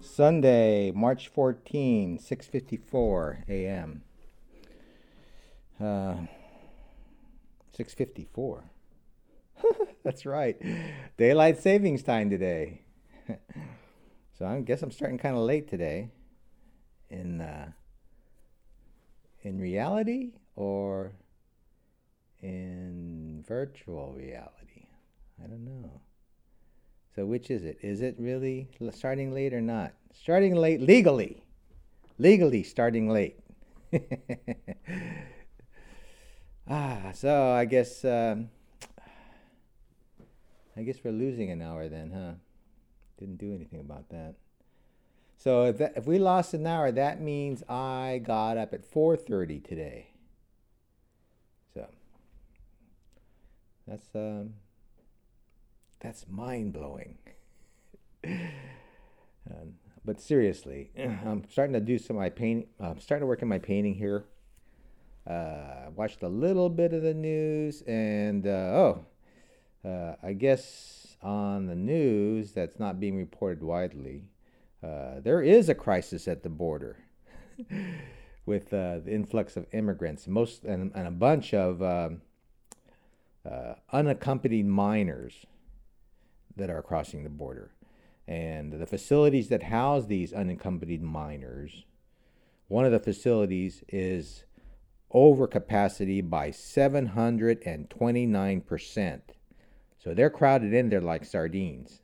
Sunday, March 14, 6:54 a.m. Uh, 6:54. That's right. Daylight savings time today. So I guess I'm starting kind of late today in in reality or in virtual reality. I don't know. So which is it? Is it really starting late or not? Starting late legally. Legally starting late. So I guess we're losing an hour then, huh? Didn't do anything about that. So if we lost an hour, that means I got up at 4:30 today. So that's um that's mind blowing. But seriously, I'm starting to do some of my painting. I'm starting to work in my painting here. Watched a little bit of the news, and I guess on the news that's not being reported widely, there is a crisis at the border with the influx of immigrants, and a bunch of unaccompanied minors that are crossing the border. And the facilities that house these unaccompanied minors, one of the facilities is over capacity by 729%. So they're crowded in there like sardines.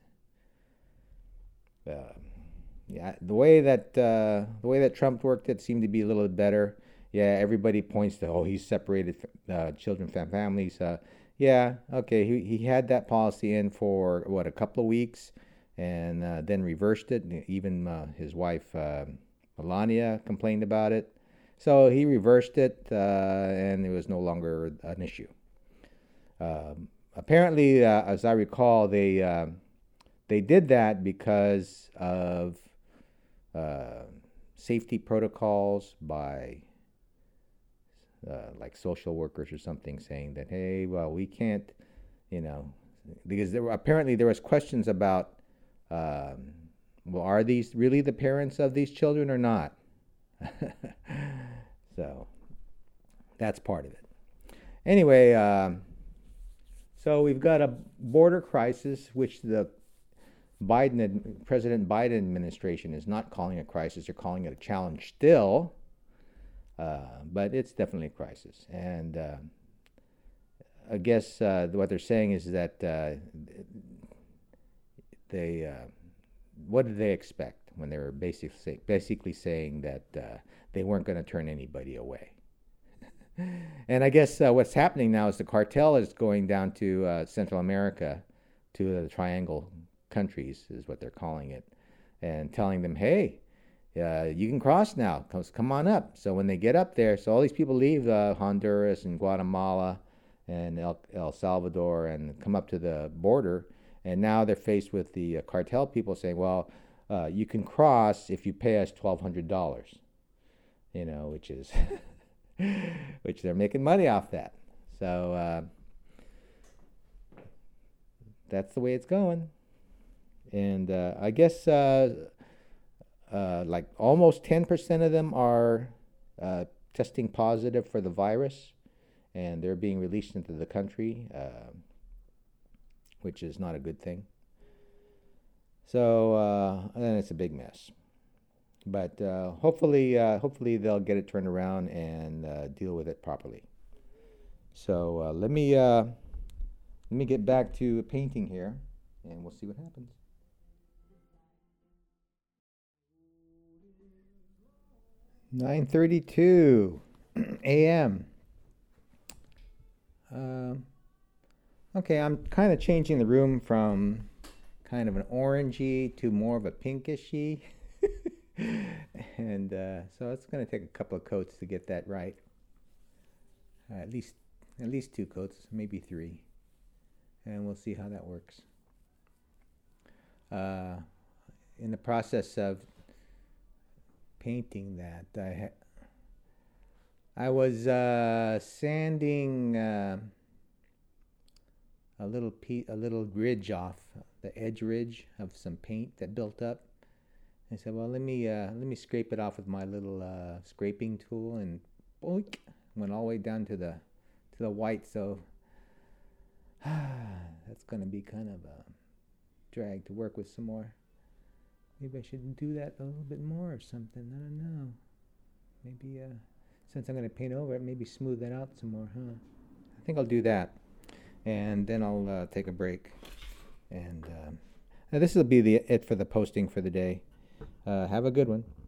Uh, yeah, the way that Trump worked it seemed to be a little bit better. Yeah, everybody points to, oh, he's separated children from families. Yeah, okay, he had that policy in for what, a couple of weeks, and then reversed it. Even his wife Melania complained about it. So he reversed it, and it was no longer an issue. Apparently, as I recall, they did that because of uh, safety protocols by like social workers or something, saying that, hey, well, we can't, you know, because there was questions about, well, are these really the parents of these children or not? So that's part of it. Anyway, so we've got a border crisis, which the President Biden administration is not calling a crisis; they're calling it a challenge still. But it's definitely a crisis, and I guess what they're saying is that they what did they expect when they were basically saying that they weren't going to turn anybody away. And I guess what's happening now is the cartel is going down to Central America, to the Triangle countries, is what they're calling it, and telling them, hey, you can cross now. Come on up. So when they get up there, so all these people leave Honduras and Guatemala and El Salvador and come up to the border, and now they're faced with the cartel people saying, well, you can cross if you pay us $1,200, which is which they're making money off that. So that's the way it's going. And I guess like almost 10% of them are testing positive for the virus, and they're being released into the country, which is not a good thing. So then it's a big mess. But hopefully they'll get it turned around and deal with it properly. So let me get back to painting here, and we'll see what happens. 9:32 a.m. Uh, okay, I'm kind of changing the room from kind of an orangey to more of a pinkishy. And so it's going to take a couple of coats to get that right. At least two coats, maybe three, and we'll see how that works. Uh, in the process of painting that, I was sanding a little ridge off, the edge ridge of some paint that built up, I said, well, let me scrape it off with my little scraping tool, and boink, went all the way down to the white. So that's gonna be kind of a drag to work with some more. Maybe I should do that a little bit more or something. I don't know. Maybe since I'm gonna paint over it, maybe smooth that out some more, huh? I think I'll do that, and then I'll take a break. And now this will be it for the posting for the day. Have a good one.